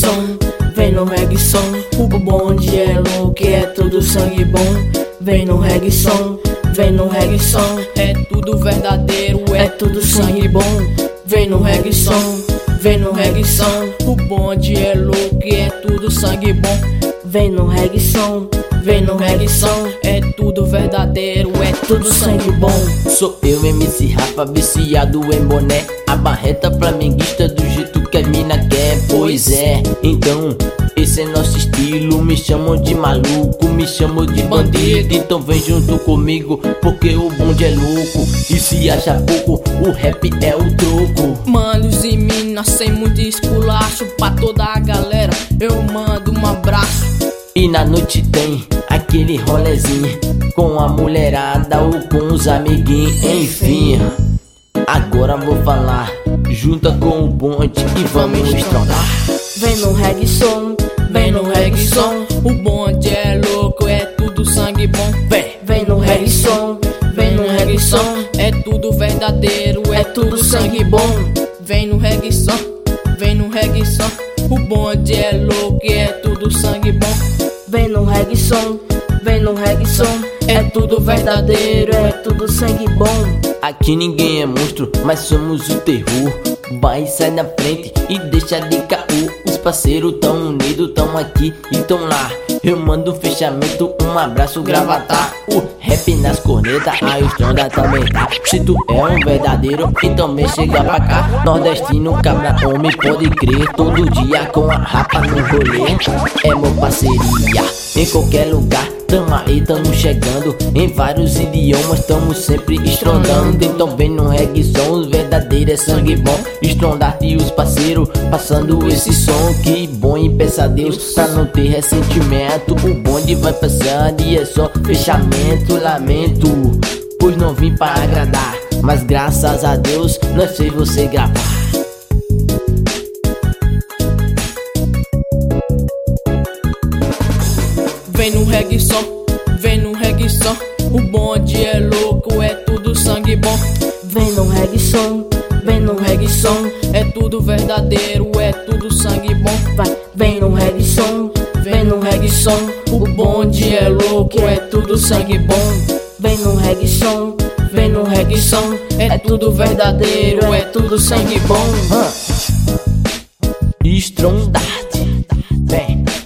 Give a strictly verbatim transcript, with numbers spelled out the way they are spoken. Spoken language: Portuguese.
som, vem no reggae som. O bonde é louco, é tudo sangue bom. Vem no reggae som, vem no reggae som. É tudo verdadeiro, é, É tudo sangue bom. Vem no reggae som, vem no reggae som. O bonde é louco, é tudo sangue bom. Vem no reggae som, vem no reggae som. É tudo verdadeiro, é Tudo sangue bom. Sou eu, M C Rafa, viciado em boné. A barreta flamenguista do jeito que a mina quer. Pois é, então esse é nosso estilo. Me chamam de maluco, me chamam de bandido. Então vem junto comigo, porque o bonde é louco. E se acha pouco, o rap é o troco. Manos e minas sem muito esculacho. Pra toda a galera eu mando um abraço. E na noite tem aquele rolezinho com a mulherada ou com os amiguinhos. Enfim, agora vou falar, junta com o bonde e vamos estrondar. Vem no reggae som, Vem no reggae som, o bonde é louco, é tudo sangue bom. Vem, vem no reggae som, Vem no reggae som, é tudo verdadeiro, é tudo sangue bom. Vem no reggae som, vem no reggae som, o bonde é louco, é tudo sangue bom. vem no reggae som, vem no reggae som. É tudo verdadeiro, é tudo sangue bom. aqui ninguém é monstro, mas somos o terror. Vai, sai na frente e deixa de caô. Os parceiros tão unidos, tão aqui e tão lá. Eu mando um fechamento, um abraço, gravatar. O rap nas cornetas, a estronda também tá. Se tu é um verdadeiro, então vem chegar pra cá. Nordestino, cabra, homem, pode crer. Todo dia com a rapa no rolê. É meu parceria, em qualquer lugar. Tamo aí, tamo chegando. Em vários idiomas, tamo sempre estrondando. Então vem no reggae som, os verdadeiros é sangue bom. Estrondar e os parceiros passando esse som. Que bom e peça a Deus pra não ter ressentimento. O bonde vai passando e é só fechamento. Lamento, pois não vim pra agradar, mas graças a Deus nós fez você gravar. Vem no reggae som, vem no reggae som, o bonde é louco, é tudo sangue bom. Vem no reggae som, vem no reggae som. É tudo verdadeiro, é tudo sangue bom. Vai, vem no reggae som, Vem no reggae som, o bonde é louco, é tudo sangue bom. vem no reggae som, Vem no reggae som, é tudo verdadeiro, é tudo sangue bom. Estrondar, vem.